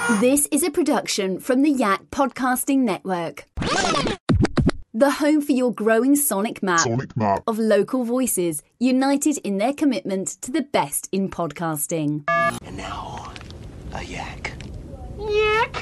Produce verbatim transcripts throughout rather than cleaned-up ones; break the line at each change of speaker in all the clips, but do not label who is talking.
This is a production from the Yak Podcasting Network. The home for your growing sonic map,
sonic map
of local voices united in their commitment to the best in podcasting.
And now, a yak.
Yak.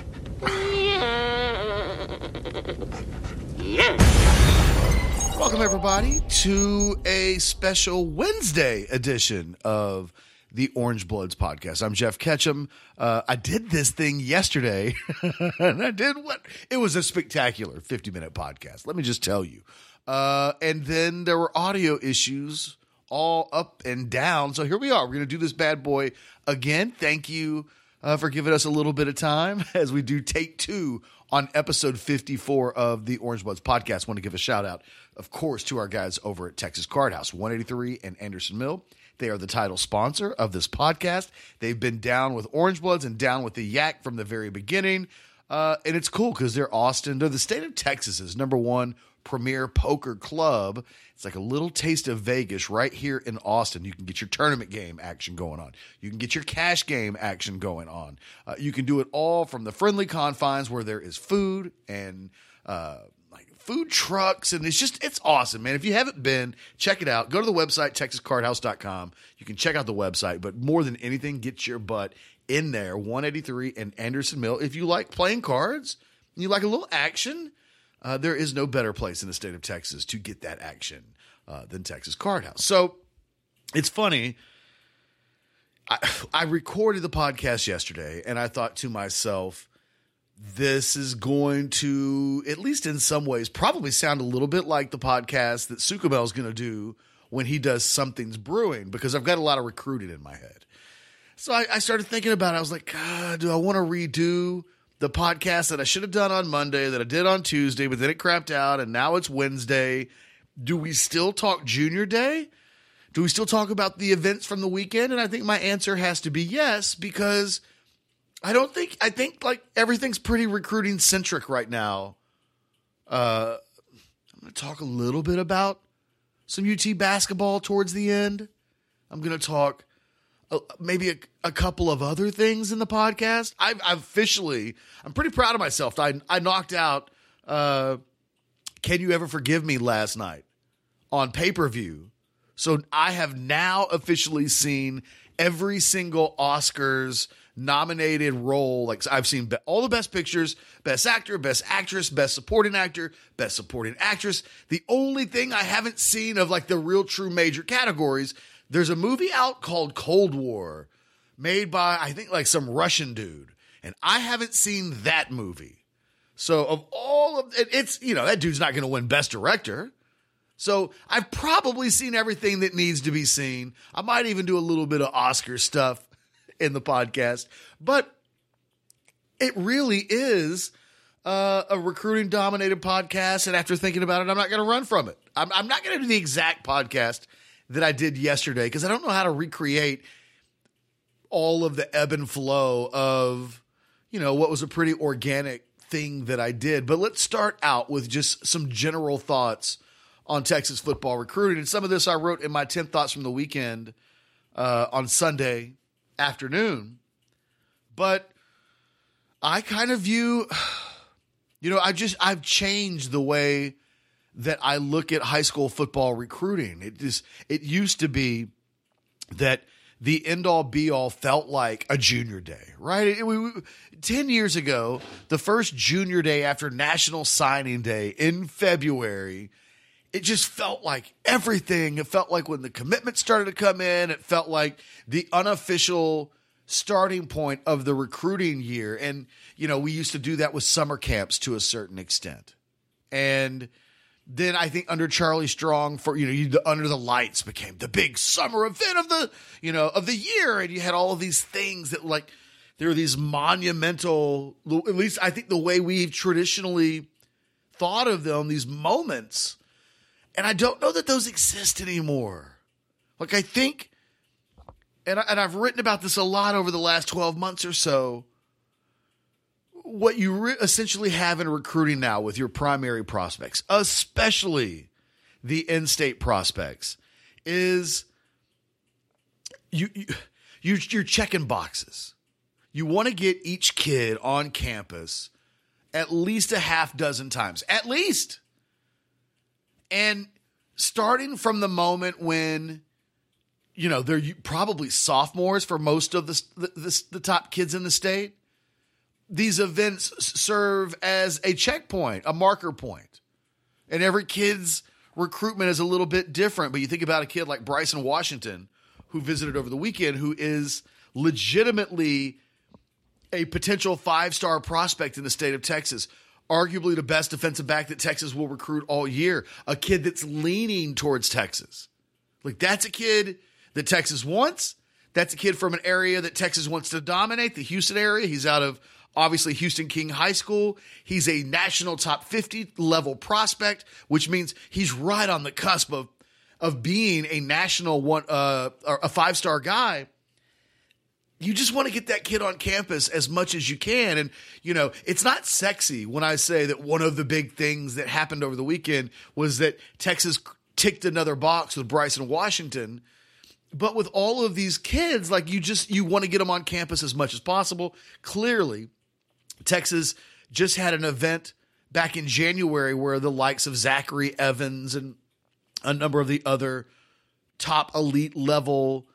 Welcome, everybody, to a special Wednesday edition of the Orange Bloods podcast. I'm Jeff Ketchum. Uh, I did this thing yesterday, and I did what? It was a spectacular fifty-minute podcast, let me just tell you. Uh, and then there were audio issues all up and down, so here we are. We're going to do this bad boy again. Thank you uh, for giving us a little bit of time as we do take two on episode fifty-four of the Orange Bloods podcast. I want to give a shout out, of course, to our guys over at Texas Card House, one eighty-three and Anderson Mill. They are the title sponsor of this podcast. They've been down with Orange Bloods and down with the Yak from the very beginning. Uh, and it's cool because they're Austin. They're the state of Texas's number one premier poker club. It's like a little taste of Vegas right here in Austin. You can get your tournament game action going on. You can get your cash game action going on. Uh, you can do it all from the friendly confines where there is food and uh food trucks, and it's just, it's awesome, man. If you haven't been, check it out. Go to the website, texas card house dot com. You can check out the website, but more than anything, get your butt in there, one eighty-three and Anderson Mill. If you like playing cards, and you like a little action, uh, there is no better place in the state of Texas to get that action uh, than Texas Card House. So, it's funny, I, I recorded the podcast yesterday, and I thought to myself, this is going to, at least in some ways, probably sound a little bit like the podcast that Sukamel is going to do when he does Something's Brewing, because I've got a lot of recruiting in my head. So I, I started thinking about it. I was like, God, do I want to redo the podcast that I should have done on Monday, that I did on Tuesday, but then it crapped out, and now it's Wednesday? Do we still talk Junior Day? Do we still talk about the events from the weekend? And I think my answer has to be yes, because I don't think, I think like everything's pretty recruiting centric right now. Uh, I'm going to talk a little bit about some U T basketball towards the end. I'm going to talk uh, maybe a, a couple of other things in the podcast. I've, I've officially, I'm pretty proud of myself. I, I knocked out uh, Can You Ever Forgive Me last night on pay-per-view. So I have now officially seen every single Oscars nominated role. Like I've seen be- all the best pictures, best actor, best actress, best supporting actor, best supporting actress. The only thing I haven't seen of like the real true major categories, there's a movie out called Cold War made by, I think, like some Russian dude. And I haven't seen that movie. So of all of it, it's, you know, that dude's not going to win best director. So I've probably seen everything that needs to be seen. I might even do a little bit of Oscar stuff in the podcast, but it really is uh, a recruiting dominated podcast. And after thinking about it, I'm not going to run from it. I'm, I'm not going to do the exact podcast that I did yesterday, because I don't know how to recreate all of the ebb and flow of, you know, what was a pretty organic thing that I did. But let's start out with just some general thoughts on Texas football recruiting. And some of this I wrote in my ten thoughts from the weekend uh, on Sunday afternoon. But I kind of view, you know, I just, I've changed the way that I look at high school football recruiting. It just, it used to be that the end all be all felt like a junior day, right? It, we, we, ten years ago, the first junior day after National Signing Day in February, it just felt like everything. It felt like when the commitment started to come in, it felt like the unofficial starting point of the recruiting year. And, you know, we used to do that with summer camps to a certain extent. And then I think under Charlie Strong, for, you know, you, the Under the Lights became the big summer event of the, you know, of the year. And you had all of these things that, like, there were these monumental, at least I think the way we've traditionally thought of them, these moments. And I don't know that those exist anymore. Like, I think, and, I, and I've written about this a lot over the last twelve months or so, what you re- essentially have in recruiting now with your primary prospects, especially the in-state prospects, is you, you, you you're checking boxes. you want to get each kid on campus at least a half dozen times, at least. And starting from the moment when, you know, they're probably sophomores for most of the, the, the top kids in the state, these events serve as a checkpoint, a marker point. And every kid's recruitment is a little bit different. But you think about a kid like Bryson Washington, who visited over the weekend, who is legitimately a potential five-star prospect in the state of Texas, arguably the best defensive back that Texas will recruit all year, a kid that's leaning towards Texas. Like, that's a kid that Texas wants. That's a kid from an area that Texas wants to dominate, the Houston area. He's out of, obviously, Houston King High School. He's a national top fifty level prospect, which means he's right on the cusp of, of being a national one, uh, or a five-star guy. You just want to get that kid on campus as much as you can. And, you know, it's not sexy when I say that one of the big things that happened over the weekend was that Texas ticked another box with Bryson Washington. But with all of these kids, like, you just, you want to get them on campus as much as possible. Clearly, Texas just had an event back in January where the likes of Zachary Evans and a number of the other top elite level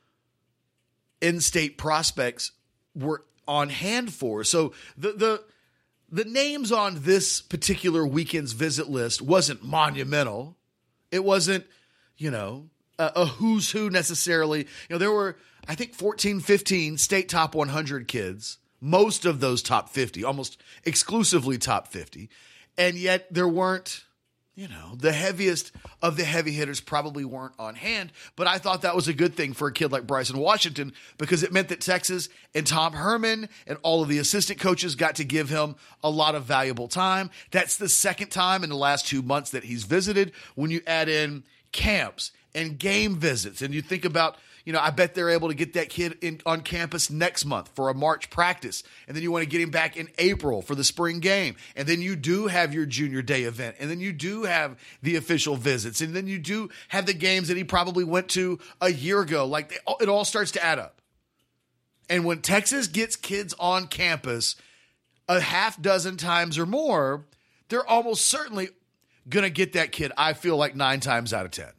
in-state prospects were on hand for. So the the the names on this particular weekend's visit list wasn't monumental. It wasn't, you know, a, a who's who necessarily. You know, there were, I think, fourteen, fifteen state top one hundred kids, most of those top fifty, almost exclusively top fifty. And yet there weren't, you know, the heaviest of the heavy hitters probably weren't on hand. But I thought that was a good thing for a kid like Bryson Washington, because it meant that Texas and Tom Herman and all of the assistant coaches got to give him a lot of valuable time. That's the second time in the last two months that he's visited. When you add in camps and game visits, and you think about, you know, I bet they're able to get that kid in, on campus next month for a March practice. And then you want to get him back in April for the spring game. And then you do have your junior day event. And then you do have the official visits. And then you do have the games that he probably went to a year ago. Like, it all starts to add up. And when Texas gets kids on campus a half dozen times or more, they're almost certainly going to get that kid, I feel like, nine times out of ten.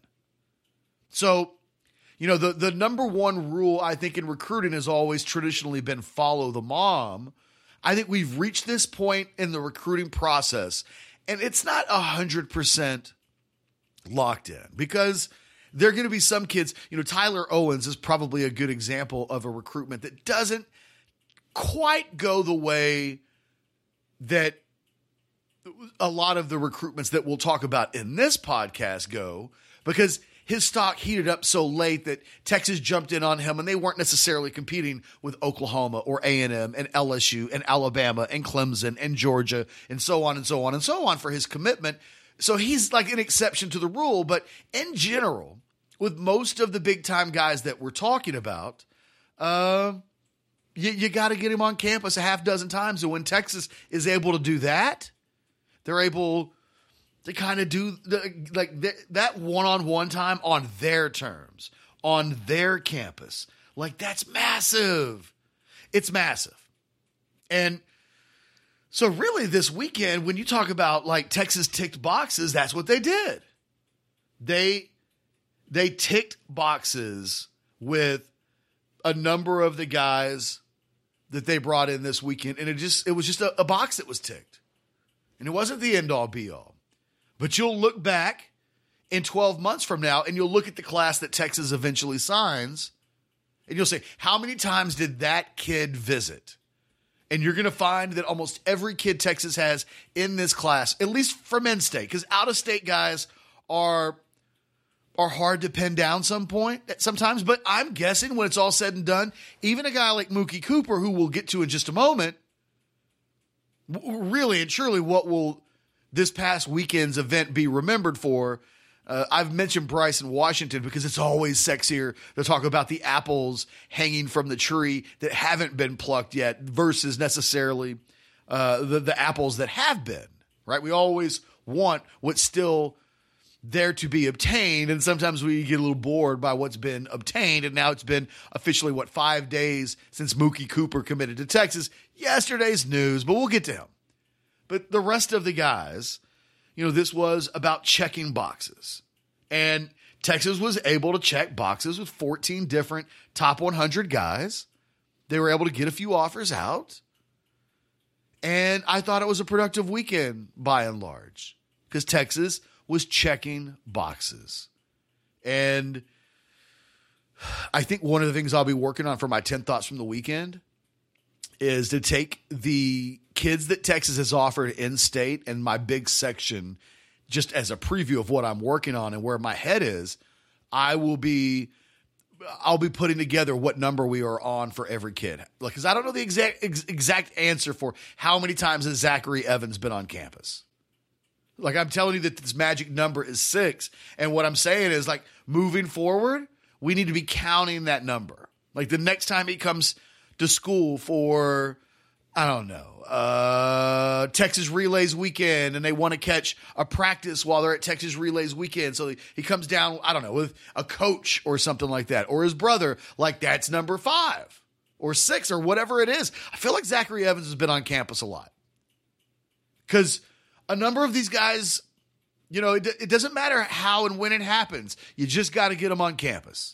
So, you know, the, the number one rule, I think, in recruiting has always traditionally been follow the mom. I think we've reached this point in the recruiting process, and it's not one hundred percent locked in, because there are going to be some kids, you know, Tyler Owens is probably a good example of a recruitment that doesn't quite go the way that a lot of the recruitments that we'll talk about in this podcast go, because his stock heated up so late that Texas jumped in on him, and they weren't necessarily competing with Oklahoma or A and M and L S U and Alabama and Clemson and Georgia and so on and so on and so on for his commitment. So he's like an exception to the rule. But in general, with most of the big-time guys that we're talking about, uh, you, you got to get him on campus a half dozen times. And when Texas is able to do that, they're able to kind of do the, like th- that one-on-one time on their terms, on their campus. Like, that's massive. It's massive. And so really this weekend, when you talk about like Texas ticked boxes, that's what they did. They, they ticked boxes with a number of the guys that they brought in this weekend. And it just, it was just a, a box that was ticked. And it wasn't the end all be all. But you'll look back in twelve months from now, and you'll look at the class that Texas eventually signs, and you'll say, how many times did that kid visit? And you're going to find that almost every kid Texas has in this class, at least from in-state, because out-of-state guys are, are hard to pin down some point, sometimes. But I'm guessing when it's all said and done, even a guy like Mookie Cooper, who we'll get to in just a moment, really and truly what will this past weekend's event be remembered for. Uh, I've mentioned Bryson Washington because it's always sexier to talk about the apples hanging from the tree that haven't been plucked yet versus necessarily uh, the, the apples that have been, right? We always want what's still there to be obtained. And sometimes we get a little bored by what's been obtained. And now it's been officially, what, five days since Mookie Cooper committed to Texas. Yesterday's news, but we'll get to him. But the rest of the guys, you know, this was about checking boxes. And Texas was able to check boxes with fourteen different top one hundred guys. They were able to get a few offers out. And I thought it was a productive weekend by and large because Texas was checking boxes. And I think one of the things I'll be working on for my ten thoughts from the weekend is to take the kids that Texas has offered in state and my big section just as a preview of what I'm working on and where my head is. I will be, I'll be putting together what number we are on for every kid. Like, cause I don't know the exact, ex- exact answer for how many times has Zachary Evans been on campus. Like, I'm telling you that this magic number is six. And what I'm saying is, like, moving forward, we need to be counting that number. Like, the next time he comes to school for, I don't know, uh, Texas Relays weekend, and they want to catch a practice while they're at Texas Relays weekend. So he, he comes down, I don't know, with a coach or something like that, or his brother, like that's number five or six or whatever it is. I feel like Zachary Evans has been on campus a lot because a number of these guys, you know, it, it doesn't matter how and when it happens. You just got to get them on campus.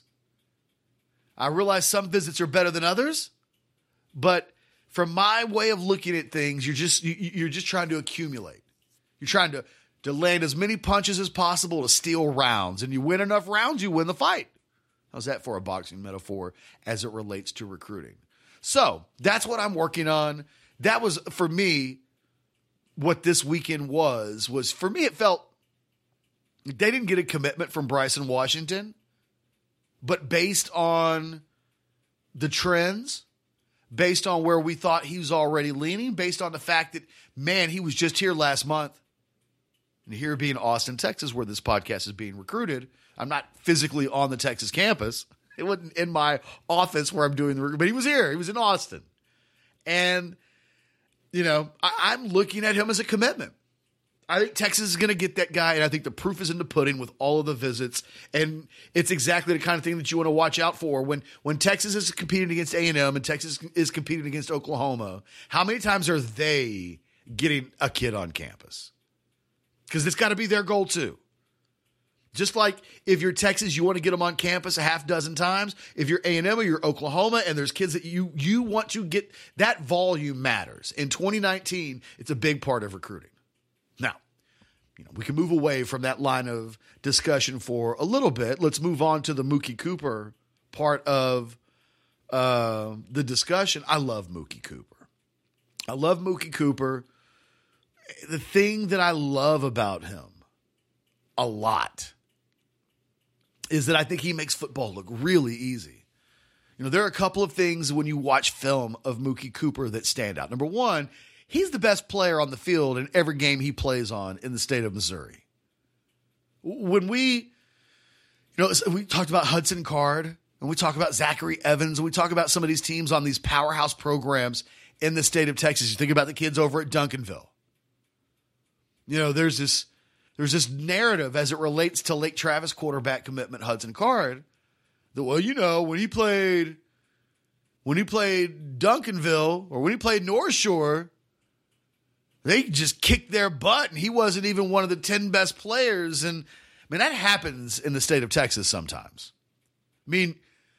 I realize some visits are better than others, but from my way of looking at things, you're just you, you're just trying to accumulate. You're trying to, to land as many punches as possible to steal rounds, and you win enough rounds, you win the fight. How's that for a boxing metaphor as it relates to recruiting? So that's what I'm working on. That was, for me, what this weekend was, was for me, it felt they didn't get a commitment from Bryson Washington, but based on the trends, based on where we thought he was already leaning, based on the fact that, man, he was just here last month. And here being Austin, Texas, where this podcast is being recruited, I'm not physically on the Texas campus. It wasn't in my office where I'm doing the recruiting, but he was here. He was in Austin. And you know, I, I'm looking at him as a commitment. I think Texas is going to get that guy, and I think the proof is in the pudding with all of the visits. And it's exactly the kind of thing that you want to watch out for. When when Texas is competing against A and M and Texas is competing against Oklahoma, how many times are they getting a kid on campus? Because it's got to be their goal too. Just like if you're Texas, you want to get them on campus a half dozen times. If you're A and M or you're Oklahoma and there's kids that you you want to get, that volume matters. In twenty nineteen, it's a big part of recruiting. Now, you know, we can move away from that line of discussion for a little bit. Let's move on to the Mookie Cooper part of uh, the discussion. I love Mookie Cooper. I love Mookie Cooper. The thing that I love about him a lot is that I think he makes football look really easy. You know, there are a couple of things when you watch film of Mookie Cooper that stand out. Number one, he's the best player on the field in every game he plays on in the state of Missouri. When we, you know, we talked about Hudson Card, and we talk about Zachary Evans, and we talk about some of these teams on these powerhouse programs in the state of Texas. You think about the kids over at Duncanville. You know, there's this There's this narrative as it relates to Lake Travis quarterback commitment Hudson Card that, well, you know, when he played, when he played Duncanville or when he played North Shore, they just kicked their butt and he wasn't even one of the ten best players. And I mean, that happens in the state of Texas sometimes. I mean,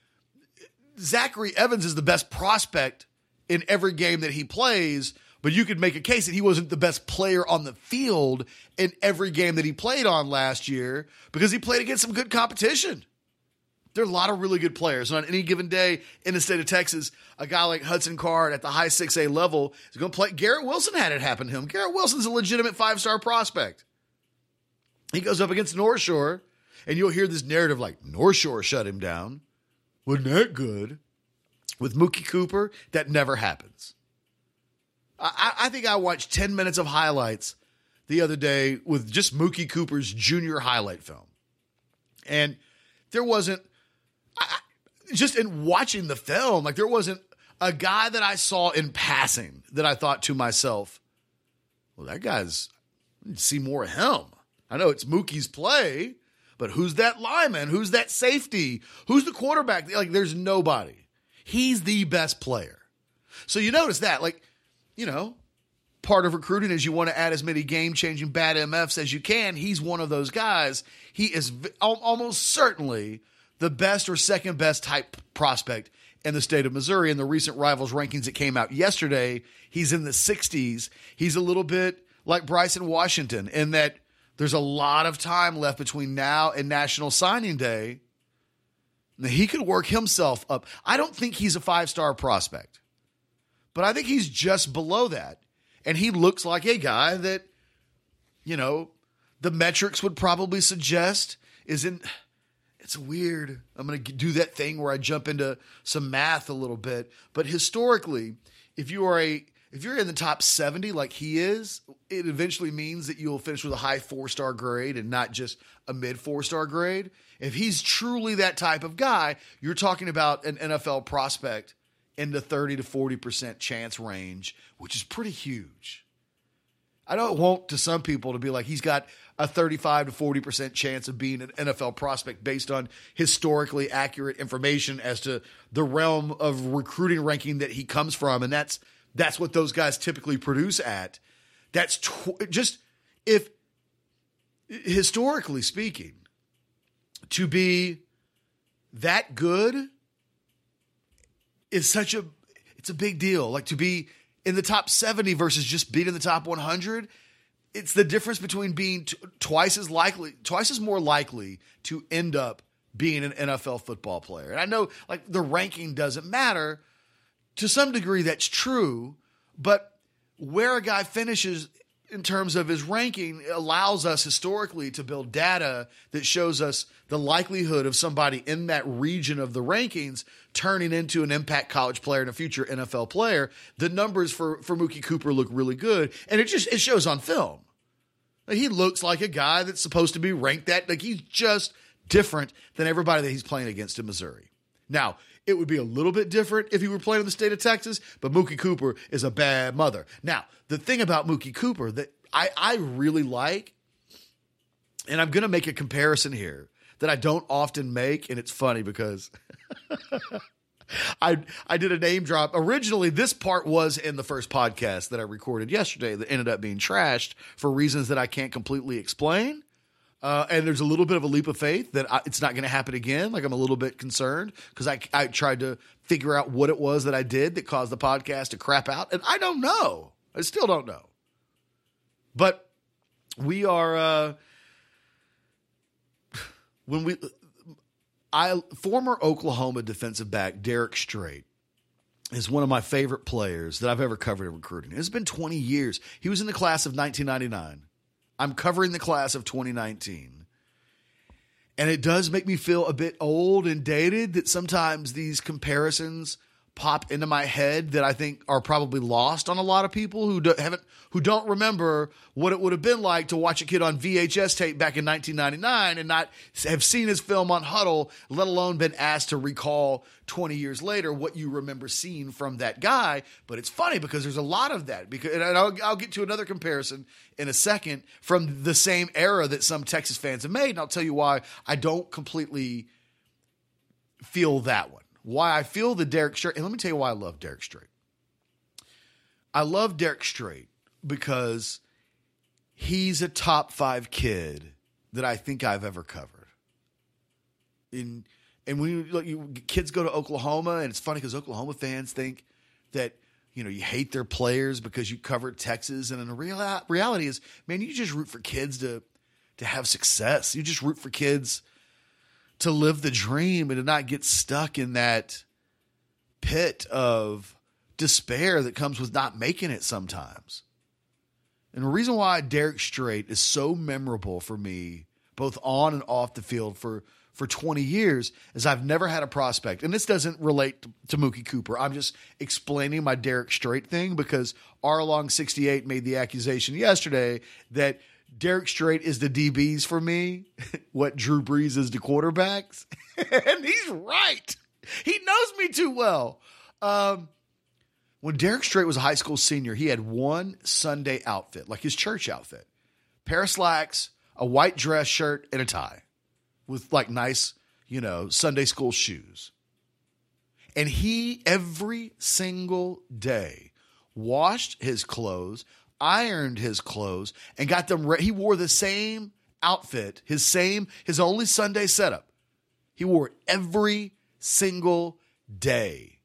Zachary Evans is the best prospect in every game that he plays, but you could make a case that he wasn't the best player on the field in every game that he played on last year because he played against some good competition. There are a lot of really good players. And on any given day in the state of Texas, a guy like Hudson Card at the high six A level is going to play. Garrett Wilson had it happen to him. Garrett Wilson's a legitimate five-star prospect. He goes up against North Shore, and you'll hear this narrative like, North Shore shut him down. Wasn't that good? With Mookie Cooper, that never happens. I, I think I watched ten minutes of highlights the other day with just Mookie Cooper's junior highlight film. And there wasn't, I, just in watching the film, like there wasn't a guy that I saw in passing that I thought to myself, well, that guy's, I need to see more of him. I know it's Mookie's play, but who's that lineman? Who's that safety? Who's the quarterback? Like, there's nobody. He's the best player. So you notice that, like, you know, part of recruiting is you want to add as many game-changing bad M Fs as you can. He's one of those guys. He is v- almost certainly the best or second best type prospect in the state of Missouri. In the recent Rivals rankings that came out yesterday, he's in the sixties. He's a little bit like Bryson Washington in that there's a lot of time left between now and National Signing Day. Now, he could work himself up. I don't think he's a five-star prospect, but I think he's just below that. And he looks like a guy that, you know, the metrics would probably suggest is in – it's weird. I'm going to do that thing where I jump into some math a little bit. But historically, if you are a – if you're in the top seventy like he is, it eventually means that you'll finish with a high four-star grade and not just a mid four-star grade. If he's truly that type of guy, you're talking about an N F L prospect in the thirty to forty percent chance range, which is pretty huge. I don't want to some people to be like, he's got a thirty-five to forty percent chance of being an N F L prospect based on historically accurate information as to the realm of recruiting ranking that he comes from. And that's, that's what those guys typically produce at. That's tw- just, if historically speaking, to be that good is such a, it's a big deal. Like, to be in the top seventy versus just being in the top one hundred, it's the difference between being t- twice as likely, twice as more likely to end up being an N F L football player. And I know, like, the ranking doesn't matter. To some degree, that's true, but where a guy finishes in terms of his ranking allows us historically to build data that shows us the likelihood of somebody in that region of the rankings turning into an impact college player and a future N F L player. The numbers for, for Mookie Cooper look really good, and it just it shows on film. Like, he looks like a guy that's supposed to be ranked that, like, he's just different than everybody that he's playing against in Missouri. Now, it would be a little bit different if he were playing in the state of Texas, but Mookie Cooper is a bad mother. Now, the thing about Mookie Cooper that I, I really like, and I'm going to make a comparison here that I don't often make, and it's funny because I I did a name drop. Originally, this part was in the first podcast that I recorded yesterday that ended up being trashed for reasons that I can't completely explain. Uh, and there's a little bit of a leap of faith that I, it's not going to happen again. Like, I'm a little bit concerned because I, I tried to figure out what it was that I did that caused the podcast to crap out. And I don't know. I still don't know. But we are, uh, when we, I, former Oklahoma defensive back Derek Strait is one of my favorite players that I've ever covered in recruiting. It's been twenty years. He was in the class of nineteen ninety-nine. I'm covering the class of twenty nineteen. And it does make me feel a bit old and dated that sometimes these comparisons pop into my head that I think are probably lost on a lot of people who do, haven't, who don't remember what it would have been like to watch a kid on V H S tape back in nineteen ninety-nine and not have seen his film on Huddle, let alone been asked to recall twenty years later what you remember seeing from that guy. But it's funny because there's a lot of that. Because, and I'll, I'll get to another comparison in a second from the same era that some Texas fans have made. And I'll tell you why I don't completely feel that one. Why I feel the Derek Strait, and let me tell you why I love Derek Strait. I love Derek Strait because he's a top five kid that I think I've ever covered. In and when you, like, you, kids go to Oklahoma, and it's funny because Oklahoma fans think that, you know, you hate their players because you covered Texas, and in the real reality is, man, you just root for kids to to have success. You just root for kids to live the dream and to not get stuck in that pit of despair that comes with not making it sometimes. And the reason why Derek Strait is so memorable for me, both on and off the field for, for twenty years, is I've never had a prospect. And this doesn't relate to, to Mookie Cooper. I'm just explaining my Derek Strait thing because R Long sixty-eight made the accusation yesterday that Derek Strait is the D Bs for me, what Drew Brees is the quarterbacks. And he's right. He knows me too well. Um, when Derek Strait was a high school senior, he had one Sunday outfit, like his church outfit. Pair of slacks, a white dress shirt and a tie with like nice, you know, Sunday school shoes. And he, every single day, washed his clothes, ironed his clothes, and got them ready. He wore the same outfit, his same, his only Sunday setup. He wore it every single day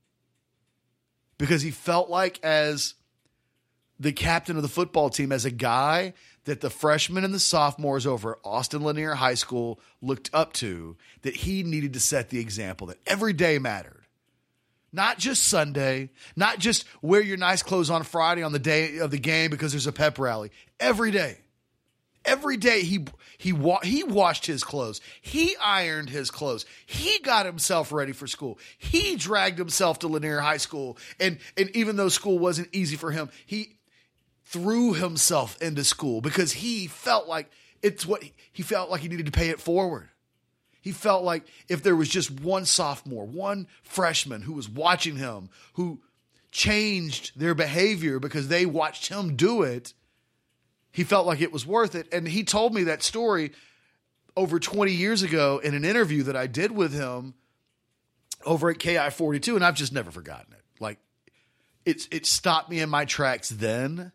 because he felt like, as the captain of the football team, as a guy that the freshmen and the sophomores over at Austin Lanier High School looked up to, that he needed to set the example that every day mattered. Not just Sunday, not just wear your nice clothes on Friday on the day of the game because there's a pep rally. Every day. Every day he he wa- he washed his clothes. He ironed his clothes. He got himself ready for school. He dragged himself to Lanier High School. And, and even though school wasn't easy for him, he threw himself into school because he felt like it's what he, he felt like he needed to pay it forward. He felt like if there was just one sophomore, one freshman who was watching him, who changed their behavior because they watched him do it, he felt like it was worth it. And he told me that story over twenty years ago in an interview that I did with him over at K I forty-two, and I've just never forgotten it. Like, it's it stopped me in my tracks then,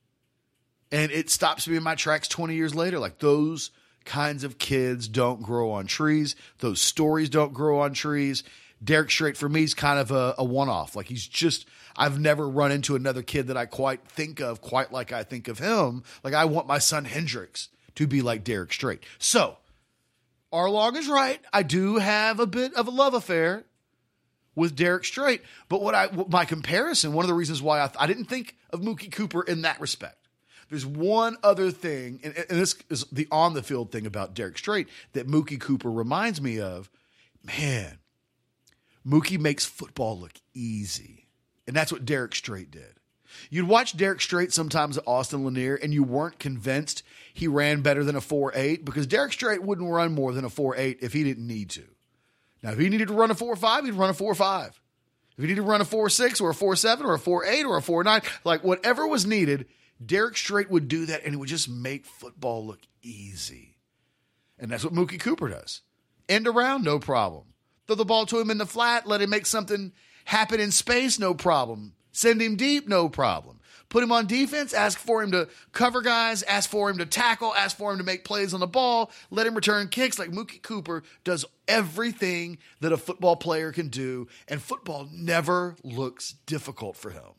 and it stops me in my tracks twenty years later. Like, those kinds of kids don't grow on trees. Those stories don't grow on trees. Derek Strait for me is kind of a, a one-off. Like, he's just, I've never run into another kid that I quite think of quite like I think of him. Like, I want my son Hendrix to be like Derek Strait. So, Arlong is right. I do have a bit of a love affair with Derek Strait. But what I, my comparison, one of the reasons why I, I didn't think of Mookie Cooper in that respect. There's one other thing, and, and this is the on-the-field thing about Derek Strait that Mookie Cooper reminds me of. Man, Mookie makes football look easy. And that's what Derek Strait did. You'd watch Derek Strait sometimes at Austin Lanier, and you weren't convinced he ran better than a four eight because Derek Strait wouldn't run more than a four eight if he didn't need to. Now, if he needed to run a four five, he'd run a four five. If he needed to run a four six or a four seven or a four eight or a four nine, like whatever was needed, Derek Strait would do that, and it would just make football look easy. And that's what Mookie Cooper does. End around, no problem. Throw the ball to him in the flat, let him make something happen in space, no problem. Send him deep, no problem. Put him on defense, ask for him to cover guys, ask for him to tackle, ask for him to make plays on the ball, let him return kicks. Like, Mookie Cooper does everything that a football player can do, and football never looks difficult for him.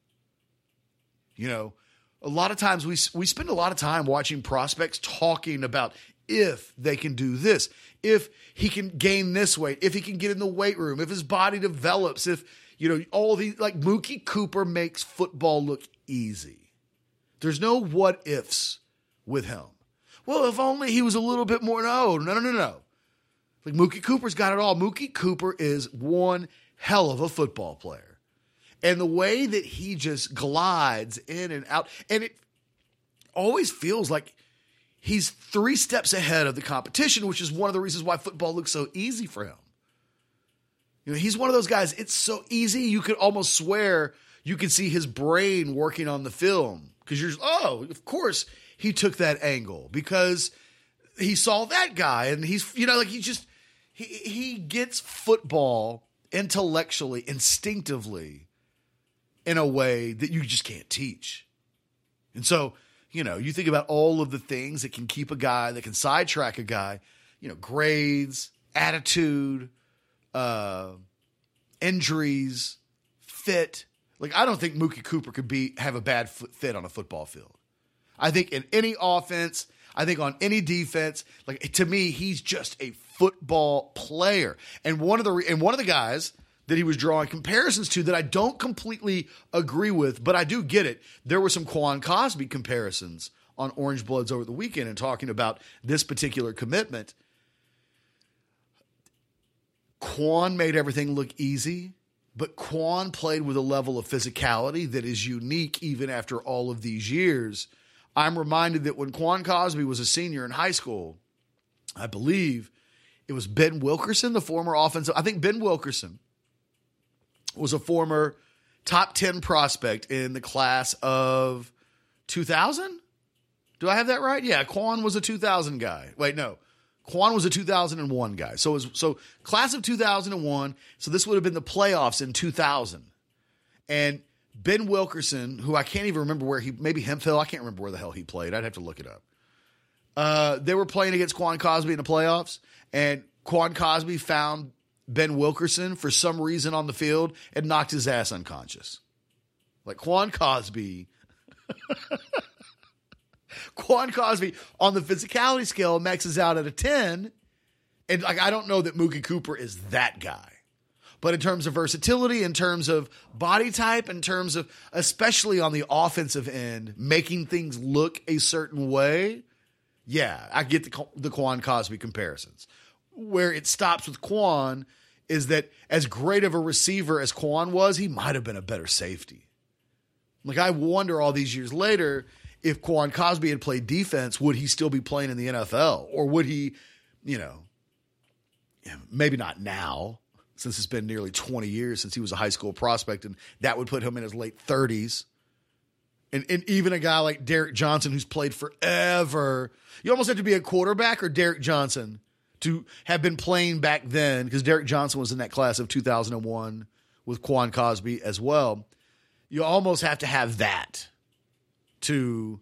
You know, a lot of times we we spend a lot of time watching prospects talking about if they can do this, if he can gain this weight, if he can get in the weight room, if his body develops, if, you know, all these, like, Mookie Cooper makes football look easy. There's no what ifs with him. Well, if only he was a little bit more. No, no, no, no, no. Like, Mookie Cooper's got it all. Mookie Cooper is one hell of a football player. And the way that he just glides in and out, and it always feels like he's three steps ahead of the competition, which is one of the reasons why football looks so easy for him. You know, he's one of those guys, it's so easy, you could almost swear you could see his brain working on the film. Because you're, oh, of course he took that angle because he saw that guy. And he's, you know, like he just, he, he gets football intellectually, instinctively, in a way that you just can't teach. And so, you know, you think about all of the things that can keep a guy, that can sidetrack a guy, you know, grades, attitude, uh, injuries, fit. Like, I don't think Mookie Cooper could be have a bad fit on a football field. I think in any offense, I think on any defense, like, to me, he's just a football player. And one of the and one of the guys that he was drawing comparisons to that I don't completely agree with, but I do get it. There were some Quan Cosby comparisons on Orange Bloods over the weekend and talking about this particular commitment. Quan made everything look easy, but Quan played with a level of physicality that is unique even after all of these years. I'm reminded that when Quan Cosby was a senior in high school, I believe it was Ben Wilkerson, the former offensive, I think Ben Wilkerson was a former top ten prospect in the class of two thousand, Do I have that right? Yeah, Quan was a two thousand guy. Wait, no. Quan was a two thousand one guy. So it was, so class of two thousand one. So this would have been the playoffs in two thousand. And Ben Wilkerson, who I can't even remember where he, maybe Hemphill, I can't remember where the hell he played. I'd have to look it up. Uh, they were playing against Quan Cosby in the playoffs, and Quan Cosby found Ben Wilkerson for some reason on the field and knocked his ass unconscious. Like Quan Cosby, Quan Cosby on the physicality scale maxes out at a ten. And like, I don't know that Mookie Cooper is that guy, but in terms of versatility, in terms of body type, in terms of, especially on the offensive end, making things look a certain way. Yeah, I get the, the Quan Cosby comparisons. Where it stops with Quan is that as great of a receiver as Quan was, he might have been a better safety. Like, I wonder all these years later, if Quan Cosby had played defense, would he still be playing in the N F L? Or would he, you know, maybe not now, since it's been nearly twenty years since he was a high school prospect, and that would put him in his late thirties. And, and even a guy like Derek Johnson, who's played forever, you almost have to be a quarterback or Derek Johnson to have been playing back then, because Derek Johnson was in that class of two thousand one with Quan Cosby as well. You almost have to have that to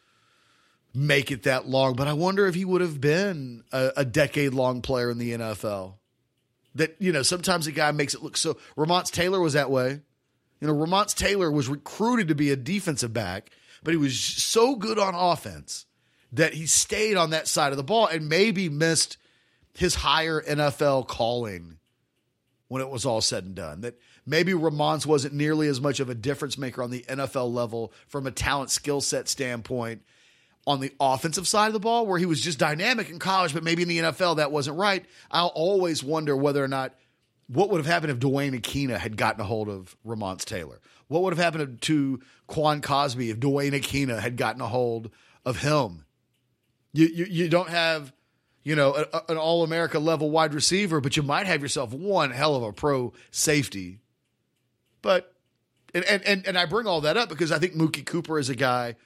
make it that long. But I wonder if he would have been a, a decade-long player in the N F L. That, you know, sometimes a guy makes it look so. Ramonce Taylor was that way. You know, Ramonce Taylor was recruited to be a defensive back, but he was so good on offense that he stayed on that side of the ball and maybe missed his higher N F L calling when it was all said and done. That maybe Ramonce wasn't nearly as much of a difference maker on the N F L level from a talent skill set standpoint on the offensive side of the ball, where he was just dynamic in college, but maybe in the N F L that wasn't right. I'll always wonder whether or not, what would have happened if Dwayne Aquina had gotten a hold of Ramonce Taylor? What would have happened to Quan Cosby if Dwayne Aquina had gotten a hold of him? You you, you don't have, you know, a, an All-America level wide receiver, but you might have yourself one hell of a pro safety. But, and and and I bring all that up because I think Mookie Cooper is a guy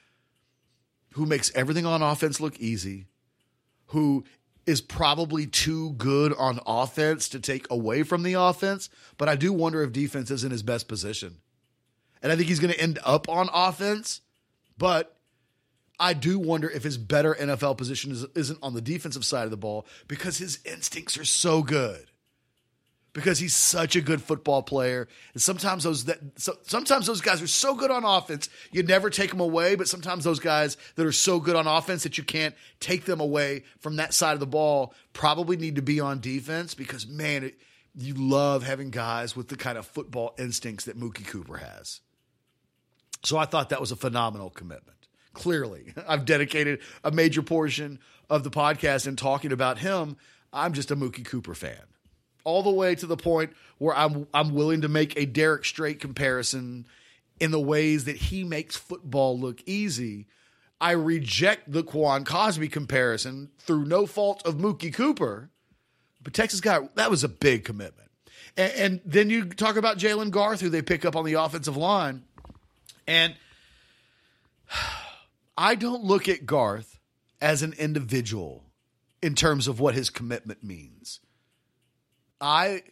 who makes everything on offense look easy, who is probably too good on offense to take away from the offense, but I do wonder if defense is in his best position. And I think he's going to end up on offense, but I do wonder if his better N F L position is, isn't on the defensive side of the ball, because his instincts are so good. Because he's such a good football player. And sometimes those that so, sometimes those guys are so good on offense, you never take them away. But sometimes those guys that are so good on offense that you can't take them away from that side of the ball probably need to be on defense, because, man, it, you love having guys with the kind of football instincts that Mookie Cooper has. So I thought that was a phenomenal commitment. Clearly, I've dedicated a major portion of the podcast in talking about him. I'm just a Mookie Cooper fan. All the way to the point where I'm I'm willing to make a Derek Strait comparison in the ways that he makes football look easy. I reject the Quan Cosby comparison through no fault of Mookie Cooper. But Texas got, that was a big commitment. And, and then you talk about Jalen Garth, who they pick up on the offensive line. And I don't look at Garth as an individual in terms of what his commitment means. I,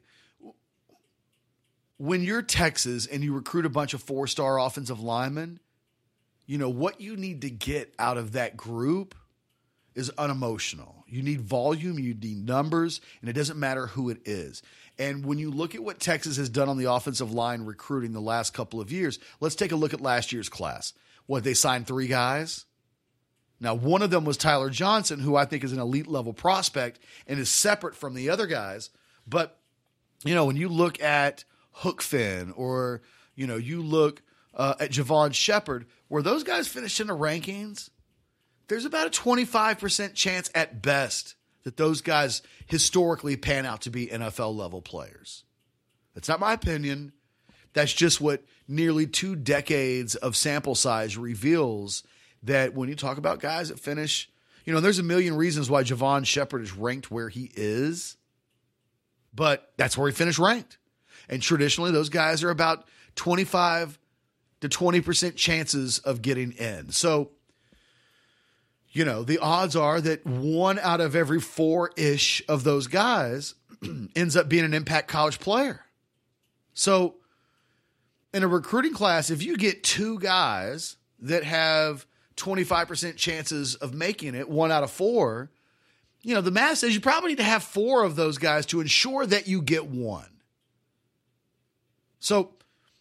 when you're Texas and you recruit a bunch of four-star offensive linemen, you know, what you need to get out of that group is unemotional. You need volume, you need numbers, and it doesn't matter who it is. And when you look at what Texas has done on the offensive line recruiting the last couple of years, let's take a look at last year's class. What, they signed three guys? Now, one of them was Tyler Johnson, who I think is an elite-level prospect and is separate from the other guys. But, you know, when you look at Hookfin, or, you know, you look uh, at Javon Shepard, where those guys finished in the rankings, there's about a twenty-five percent chance at best that those guys historically pan out to be N F L level players. That's not my opinion. That's just what nearly two decades of sample size reveals, that when you talk about guys that finish, you know, there's a million reasons why Javon Shepard is ranked where he is, but that's where he finished ranked. And traditionally, those guys are about twenty-five to twenty percent chances of getting in. So you know, the odds are that one out of every four-ish of those guys ends up being an impact college player. So in a recruiting class, if you get two guys that have twenty-five percent chances of making it, one out of four, you know, the math says you probably need to have four of those guys to ensure that you get one. So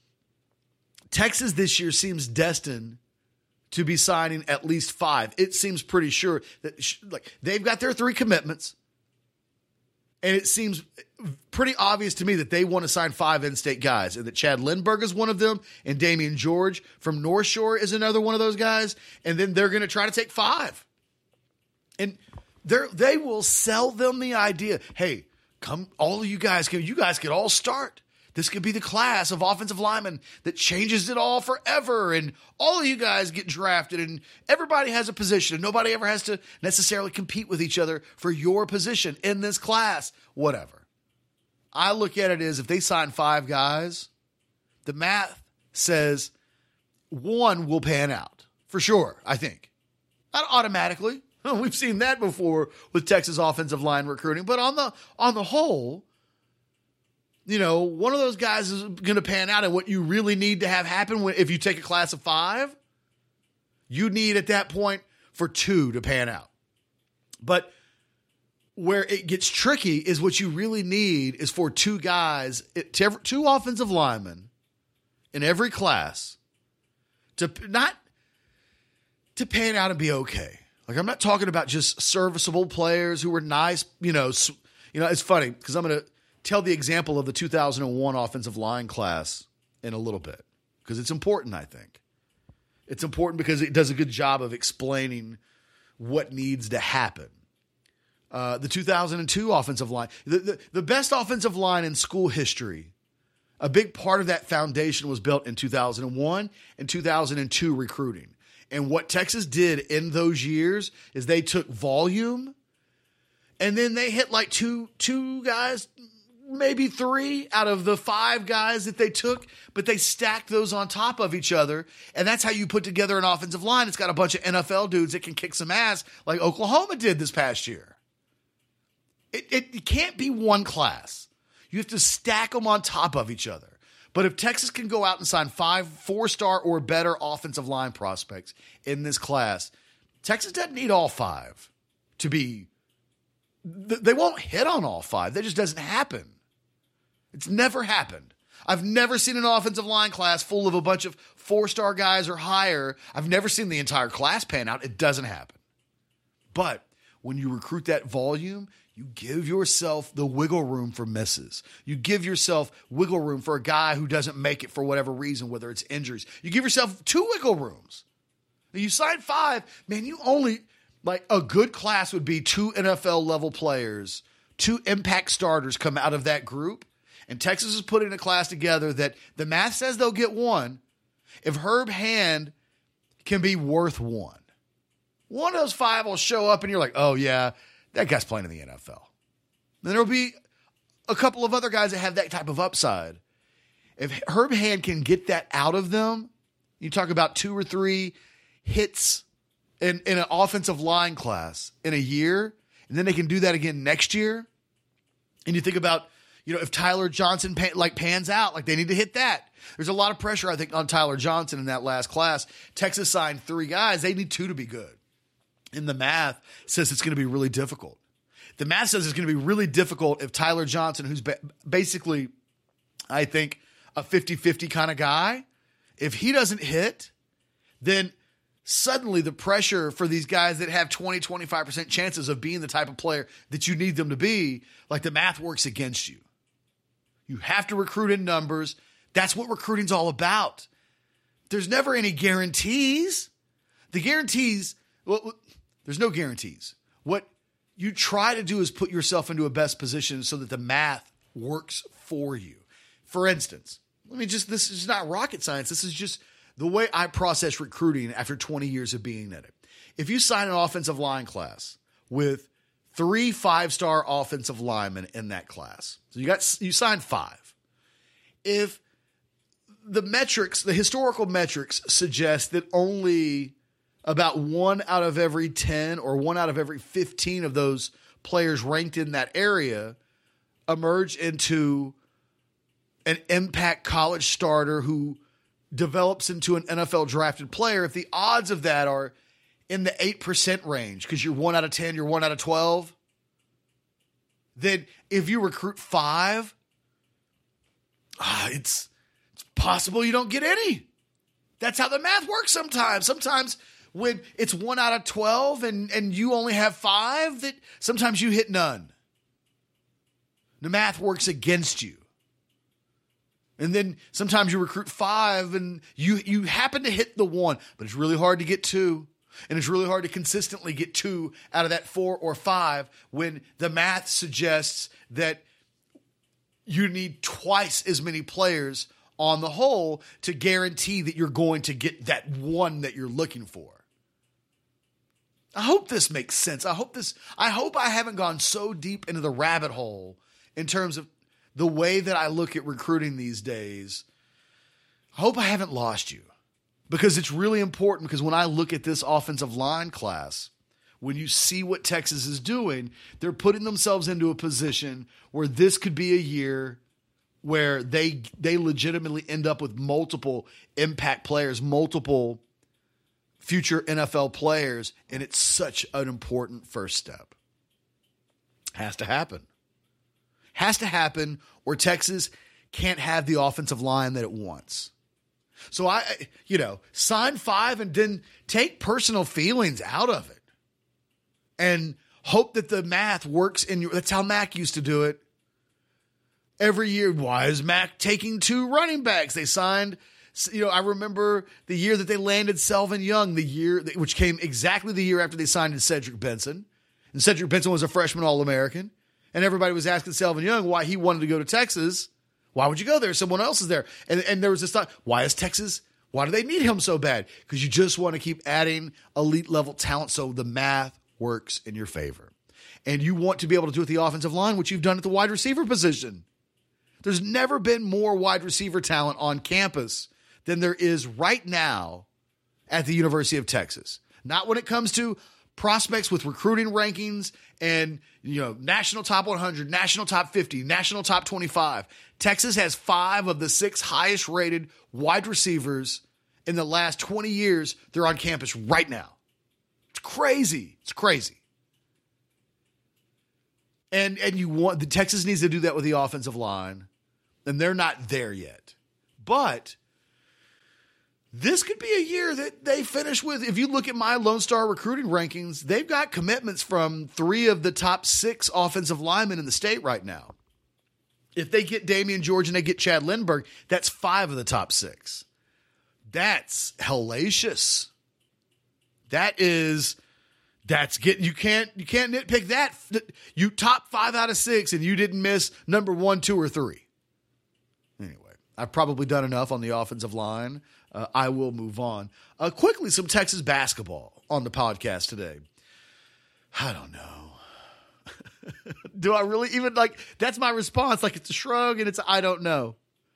Texas this year seems destined to be signing at least five. It seems pretty sure that like they've got their three commitments. And it seems pretty obvious to me that they want to sign five in-state guys, and that Chad Lindbergh is one of them, and Damian George from North Shore is another one of those guys. And then they're going to try to take five. And they're, they will sell them the idea, hey, come, all of you guys, can, you guys could all start. This could be the class of offensive linemen that changes it all forever. And all of you guys get drafted and everybody has a position and nobody ever has to necessarily compete with each other for your position in this class, whatever. I look at it as if they sign five guys, the math says one will pan out for sure, I think. Not automatically. We've seen that before with Texas offensive line recruiting, but on the, on the whole, you know, one of those guys is going to pan out. And what you really need to have happen when, if you take a class of five, you need at that point for two to pan out. But where it gets tricky is what you really need is for two guys, two offensive linemen in every class to not to pan out and be okay. Like, I'm not talking about just serviceable players who were nice. You know, you know, it's funny because I'm going to tell the example of the two thousand one offensive line class in a little bit because it's important, I think. It's important because it does a good job of explaining what needs to happen. Uh, the two thousand two offensive line, the, the, the best offensive line in school history, a big part of that foundation was built in two thousand one and two thousand two recruiting. And what Texas did in those years is they took volume and then they hit like two, two guys, maybe three out of the five guys that they took, but they stacked those on top of each other. And that's how you put together an offensive line. It's got a bunch of N F L dudes that can kick some ass like Oklahoma did this past year. It, it, it can't be one class. You have to stack them on top of each other. But if Texas can go out and sign five four-star or better offensive line prospects in this class, Texas doesn't need all five to be – they won't hit on all five. That just doesn't happen. It's never happened. I've never seen an offensive line class full of a bunch of four-star guys or higher. I've never seen the entire class pan out. It doesn't happen. But when you recruit that volume – you give yourself the wiggle room for misses. You give yourself wiggle room for a guy who doesn't make it for whatever reason, whether it's injuries. You give yourself two wiggle rooms. You sign five, man, you only, like a good class would be two N F L level players, two impact starters come out of that group. And Texas is putting a class together that the math says they'll get one. If Herb Hand can be worth one, one of those five will show up and you're like, oh yeah, that guy's playing in the N F L. Then there'll be a couple of other guys that have that type of upside. If Herb Hand can get that out of them, you talk about two or three hits in, in an offensive line class in a year, and then they can do that again next year. And you think about, you know, if Tyler Johnson pan, like pans out, like they need to hit that. There's a lot of pressure, I think, on Tyler Johnson in that last class. Texas signed three guys. They need two to be good. And the math says it's going to be really difficult. The math says it's going to be really difficult if Tyler Johnson, who's ba- basically, I think, a fifty-fifty kind of guy, if he doesn't hit, then suddenly the pressure for these guys that have twenty, twenty-five percent chances of being the type of player that you need them to be, like the math works against you. You have to recruit in numbers. That's what recruiting's all about. There's never any guarantees. The guarantees, well, there's no guarantees. What you try to do is put yourself into a best position so that the math works for you. For instance, let me just, this is not rocket science. This is just the way I process recruiting after twenty years of being at it. If you sign an offensive line class with three five-star offensive linemen in that class, so you got, you signed five. If the metrics, the historical metrics suggest that only about one out of every ten or one out of every fifteen of those players ranked in that area emerge into an impact college starter who develops into an N F L drafted player, if the odds of that are in the eight percent range, because you're one out of ten, you're one out of twelve, then if you recruit five, ah, it's, it's possible you don't get any. That's how the math works sometimes. Sometimes when it's one out of twelve and, and you only have five, that sometimes you hit none. The math works against you. And then sometimes you recruit five and you, you happen to hit the one, but it's really hard to get two. And it's really hard to consistently get two out of that four or five when the math suggests that you need twice as many players on the whole to guarantee that you're going to get that one that you're looking for. I hope this makes sense. I hope this, I hope I haven't gone so deep into the rabbit hole in terms of the way that I look at recruiting these days. I hope I haven't lost you, because it's really important, because when I look at this offensive line class, when you see what Texas is doing, they're putting themselves into a position where this could be a year where they they legitimately end up with multiple impact players, multiple future N F L players, and it's such an important first step. Has to happen. Has to happen, or Texas can't have the offensive line that it wants. So I, you know, sign five and then take personal feelings out of it and hope that the math works in your, that's how Mac used to do it. Every year, why is Mac taking two running backs? They signed, you know, I remember the year that they landed Selvin Young, the year, which came exactly the year after they signed Cedric Benson. And Cedric Benson was a freshman All-American. And everybody was asking Selvin Young why he wanted to go to Texas. Why would you go there? Someone else is there. And, and there was this thought, why is Texas, why do they need him so bad? Because you just want to keep adding elite level talent so the math works in your favor. And you want to be able to do it with the offensive line, which you've done at the wide receiver position. There's never been more wide receiver talent on campus than there is right now at the University of Texas. Not when it comes to prospects with recruiting rankings and, you know, national top one hundred, national top fifty, national top twenty-five. Texas has five of the six highest rated wide receivers in the last twenty years. They're on campus right now. It's crazy. It's crazy. And, and you want the Texas needs to do that with the offensive line, and they're not there yet. But this could be a year that they finish with. If you look at my Lone Star recruiting rankings, they've got commitments from three of the top six offensive linemen in the state right now. If they get Damian George and they get Chad Lindbergh, that's five of the top six. That's hellacious. That is, that's getting, you can't, you can't nitpick that. You top five out of six and you didn't miss number one, two, or three. Anyway, I've probably done enough on the offensive line. Uh, I will move on. Uh, quickly, some Texas basketball on the podcast today. I don't know. Do I really even like, that's my response. Like it's a shrug and it's, a, I don't know.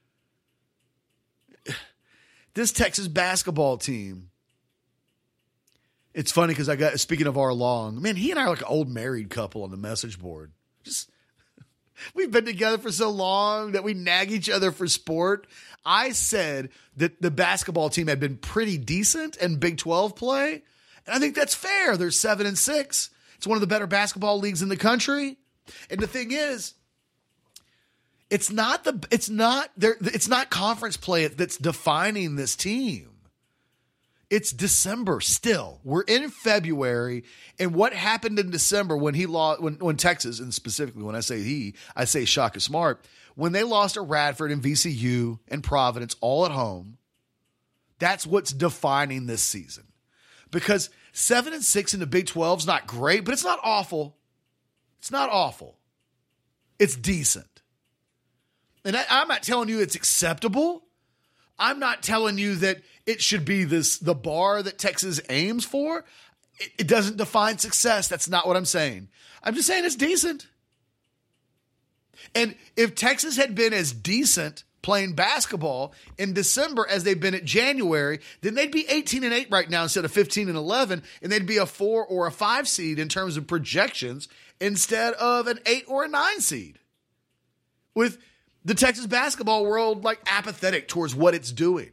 This Texas basketball team. It's funny because I got, speaking of our long, man, he and I are like an old married couple on the message board. Just, we've been together for so long that we nag each other for sport. I said that the basketball team had been pretty decent in Big twelve play. And I think that's fair. They're seven and six. It's one of the better basketball leagues in the country. And the thing is, it's not the, it's not there. It's not conference play that's defining this team. It's December still. We're in February. And what happened in December when he lost, when, when Texas, and specifically when I say he, I say Shaka Smart, when they lost to Radford and V C U and Providence all at home, that's what's defining this season. Because seven and six in the Big twelve is not great, but it's not awful. It's not awful. It's decent. And I, I'm not telling you it's acceptable. I'm not telling you that it should be this the bar that Texas aims for. It, it doesn't define success. That's not what I'm saying. I'm just saying it's decent. And if Texas had been as decent playing basketball in December as they've been at January, then they'd be eighteen and eight right now instead of fifteen and eleven, and they'd be a four or a five seed in terms of projections instead of an eight or a nine seed. With the Texas basketball world like apathetic towards what it's doing.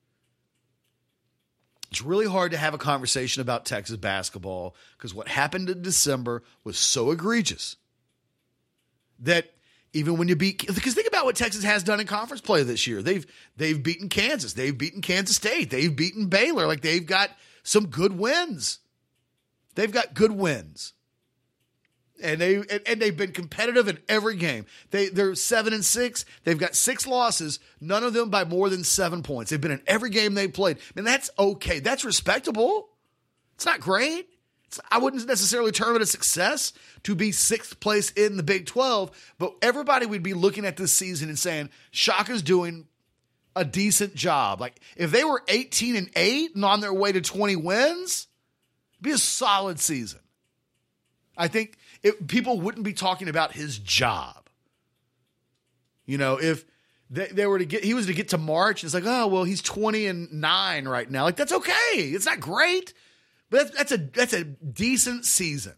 It's really hard to have a conversation about Texas basketball because what happened in December was so egregious that even when you beat, because think about what Texas has done in conference play this year. They've they've beaten Kansas. They've beaten Kansas State. They've beaten Baylor. Like they've got some good wins. They've got good wins. And they and, and they've been competitive in every game. They they're seven and six. They've got six losses, none of them by more than seven points. They've been in every game they played. I mean, that's okay. That's respectable. It's not great. It's, I wouldn't necessarily term it a success to be sixth place in the Big twelve, but everybody would be looking at this season and saying Shaka's doing a decent job. Like if they were eighteen and eight and on their way to twenty wins, it'd be a solid season. I think it, people wouldn't be talking about his job. You know, if they, they were to get, he was to get to March, it's like, oh, well, he's twenty and nine right now. Like, that's okay. It's not great, but that's, that's a, that's a decent season.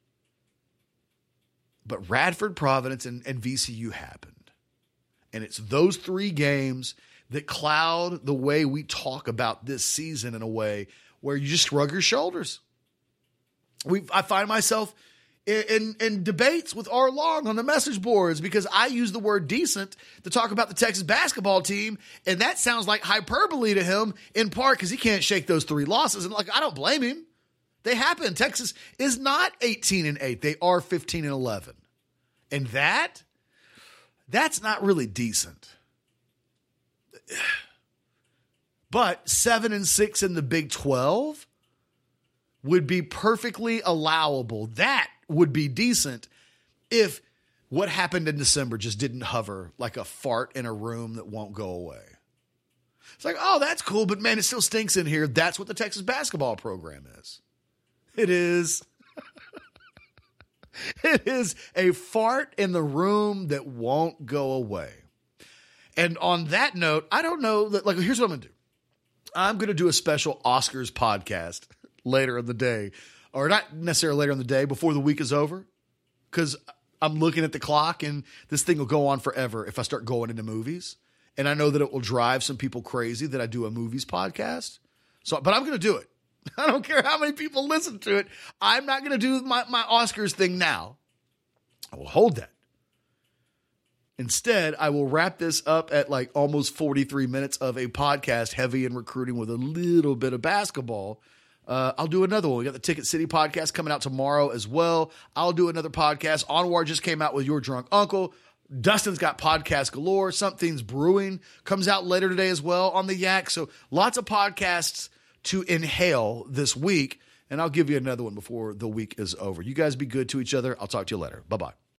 But Radford, Providence, and, and V C U happened. And it's those three games that cloud the way we talk about this season in a way where you just shrug your shoulders. We, I find myself in, in, in debates with R. Long on the message boards because I use the word decent to talk about the Texas basketball team, and that sounds like hyperbole to him in part because he can't shake those three losses. And like, I don't blame him. They happen. Texas is not eighteen and eight. They are fifteen and eleven. And that, that's not really decent. But seven and six in the Big twelve would be perfectly allowable. That would be decent if what happened in December just didn't hover like a fart in a room that won't go away. It's like, oh, that's cool, but man, it still stinks in here. That's what the Texas basketball program is. It is. It is a fart in the room that won't go away. And on that note, I don't know that, like, here's what I'm going to do. I'm going to do a special Oscars podcast later in the day, or not necessarily later in the day, before the week is over, because I'm looking at the clock and this thing will go on forever if I start going into movies. And I know that it will drive some people crazy that I do a movies podcast. So, but I'm going to do it. I don't care how many people listen to it. I'm not going to do my, my Oscars thing now. I will hold that. Instead, I will wrap this up at like almost forty-three minutes of a podcast heavy in recruiting with a little bit of basketball. Uh, I'll do another one. We got the Ticket City podcast coming out tomorrow as well. I'll do another podcast. Onward just came out with Your Drunk Uncle. Dustin's got podcast galore. Something's Brewing comes out later today as well on the Yak. So lots of podcasts to inhale this week. And I'll give you another one before the week is over. You guys be good to each other. I'll talk to you later. Bye-bye.